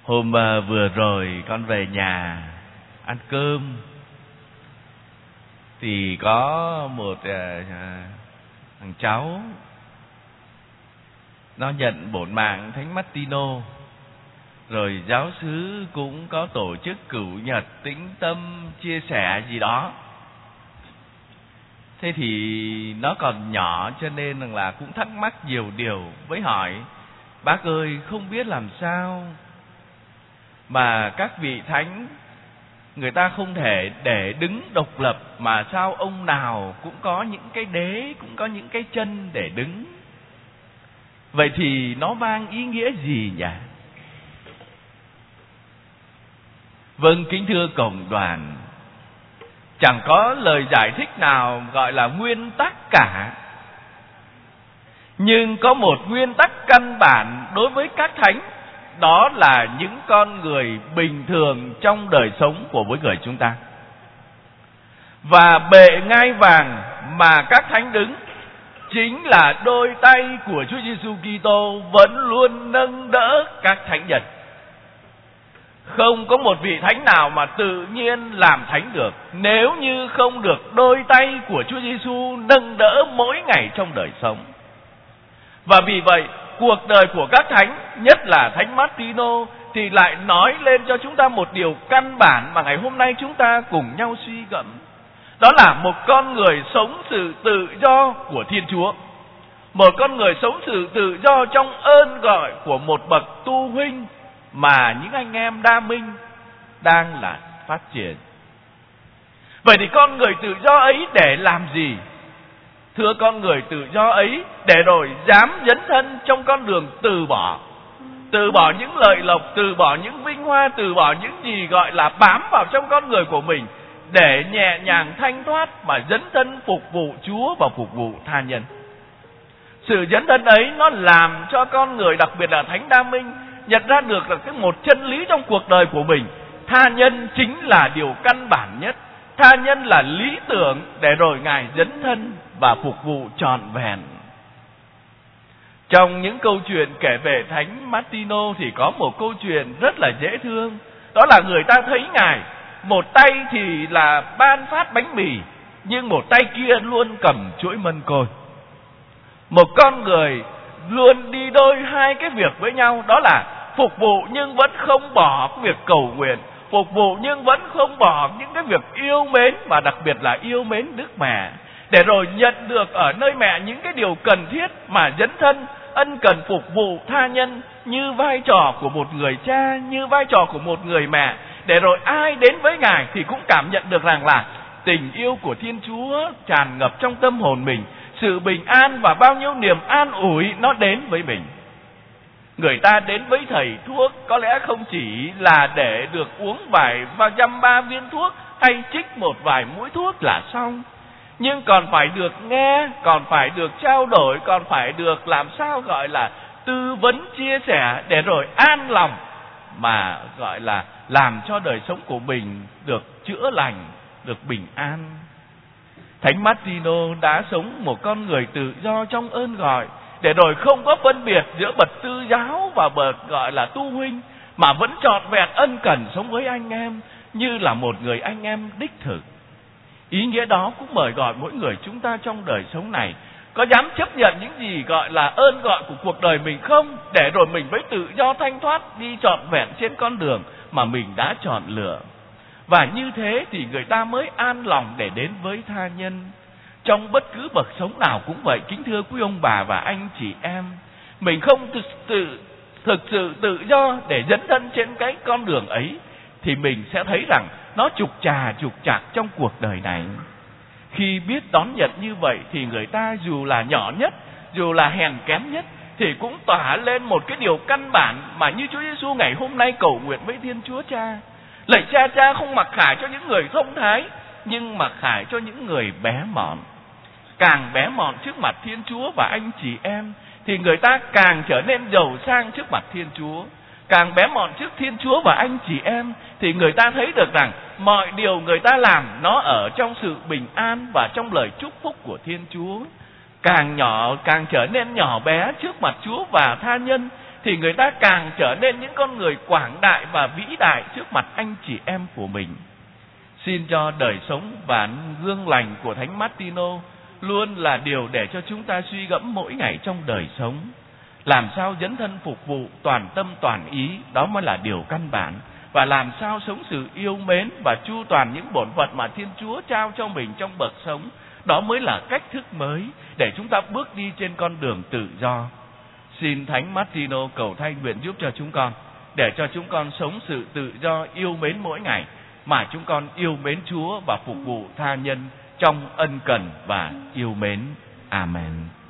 Hôm vừa rồi con về nhà ăn cơm thì có một thằng cháu nó nhận bổn mạng Thánh Martino, rồi giáo xứ cũng có tổ chức cửu nhật tĩnh tâm chia sẻ gì đó. Thế thì nó còn nhỏ cho nên là cũng thắc mắc nhiều điều, với hỏi: bác ơi, không biết làm sao mà các vị thánh người ta không thể để đứng độc lập, mà sao ông nào cũng có những cái đế, cũng có những cái chân để đứng. Vậy thì nó mang ý nghĩa gì nhỉ? Vâng, kính thưa cộng đoàn, chẳng có lời giải thích nào gọi là nguyên tắc cả. Nhưng có một nguyên tắc căn bản đối với các thánh, đó là những con người bình thường trong đời sống của mỗi người chúng ta. Và bệ ngai vàng mà các thánh đứng chính là đôi tay của Chúa Giêsu Kitô vẫn luôn nâng đỡ các thánh nhân. Không có một vị thánh nào mà tự nhiên làm thánh được nếu như không được đôi tay của Chúa Giêsu nâng đỡ mỗi ngày trong đời sống. Và vì vậy, cuộc đời của các thánh, nhất là Thánh Martino, thì lại nói lên cho chúng ta một điều căn bản mà ngày hôm nay chúng ta cùng nhau suy gẫm. Đó là một con người sống sự tự do của Thiên Chúa. Một con người sống sự tự do trong ơn gọi của một bậc tu huynh mà những anh em đa minh đang là phát triển. Vậy thì con người tự do ấy để làm gì? Thưa, con người tự do ấy để rồi dám dấn thân trong con đường từ bỏ. Từ bỏ những lợi lộc, từ bỏ những vinh hoa, từ bỏ những gì gọi là bám vào trong con người của mình, để nhẹ nhàng thanh thoát mà dấn thân phục vụ Chúa và phục vụ tha nhân. Sự dấn thân ấy nó làm cho con người, đặc biệt là Thánh Đa Minh, nhận ra được là một chân lý trong cuộc đời của mình: tha nhân chính là điều căn bản nhất, tha nhân là lý tưởng, để rồi Ngài dấn thân và phục vụ trọn vẹn. Trong những câu chuyện kể về Thánh Martino thì có một câu chuyện rất là dễ thương. Đó là người ta thấy Ngài, một tay thì là ban phát bánh mì, nhưng một tay kia luôn cầm chuỗi mân côi. Một con người luôn đi đôi hai cái việc với nhau, đó là phục vụ nhưng vẫn không bỏ cái việc cầu nguyện, phục vụ nhưng vẫn không bỏ những cái việc yêu mến, và đặc biệt là yêu mến Đức Mẹ, để rồi nhận được ở nơi mẹ những cái điều cần thiết mà dấn thân ân cần phục vụ tha nhân, như vai trò của một người cha, như vai trò của một người mẹ, để rồi ai đến với Ngài thì cũng cảm nhận được rằng là tình yêu của Thiên Chúa tràn ngập trong tâm hồn mình, sự bình an và bao nhiêu niềm an ủi nó đến với mình. Người ta đến với thầy thuốc có lẽ không chỉ là để được uống vài và dăm ba viên thuốc hay trích một vài mũi thuốc là xong, nhưng còn phải được nghe, còn phải được trao đổi, còn phải được làm sao gọi là tư vấn chia sẻ, để rồi an lòng mà gọi là làm cho đời sống của mình được chữa lành, được bình an. Thánh Martino đã sống một con người tự do trong ơn gọi, để rồi không có phân biệt giữa bậc tư giáo và bậc gọi là tu huynh, mà vẫn trọn vẹn ân cần sống với anh em như là một người anh em đích thực. Ý nghĩa đó cũng mời gọi mỗi người chúng ta trong đời sống này có dám chấp nhận những gì gọi là ơn gọi của cuộc đời mình không, để rồi mình mới tự do thanh thoát đi trọn vẹn trên con đường mà mình đã chọn lựa. Và như thế thì người ta mới an lòng để đến với tha nhân. Trong bất cứ bậc sống nào cũng vậy, kính thưa quý ông bà và anh chị em, mình không thực sự tự do để dấn thân trên cái con đường ấy, thì mình sẽ thấy rằng nó trục trặc trong cuộc đời này. Khi biết đón nhận như vậy thì người ta dù là nhỏ nhất, dù là hèn kém nhất, thì cũng tỏa lên một cái điều căn bản mà như Chúa Giêsu ngày hôm nay cầu nguyện với Thiên Chúa Cha: lạy Cha, Cha không mặc khải cho những người thông thái, nhưng mặc khải cho những người bé mọn. Càng bé mọn trước mặt Thiên Chúa và anh chị em thì người ta càng trở nên giàu sang trước mặt Thiên Chúa. Càng bé mọn trước Thiên Chúa và anh chị em thì người ta thấy được rằng mọi điều người ta làm nó ở trong sự bình an và trong lời chúc phúc của Thiên Chúa. Càng trở nên nhỏ bé trước mặt Chúa và tha nhân thì người ta càng trở nên những con người quảng đại và vĩ đại trước mặt anh chị em của mình. Xin cho đời sống và gương lành của Thánh Martino luôn là điều để cho chúng ta suy gẫm mỗi ngày trong đời sống. Làm sao dấn thân phục vụ toàn tâm toàn ý, đó mới là điều căn bản. Và làm sao sống sự yêu mến và chu toàn những bổn phận mà Thiên Chúa trao cho mình trong bậc sống, đó mới là cách thức mới để chúng ta bước đi trên con đường tự do. Xin Thánh Martino cầu thay nguyện giúp cho chúng con, để cho chúng con sống sự tự do yêu mến mỗi ngày, mà chúng con yêu mến Chúa và phục vụ tha nhân trong ân cần và yêu mến. Amen.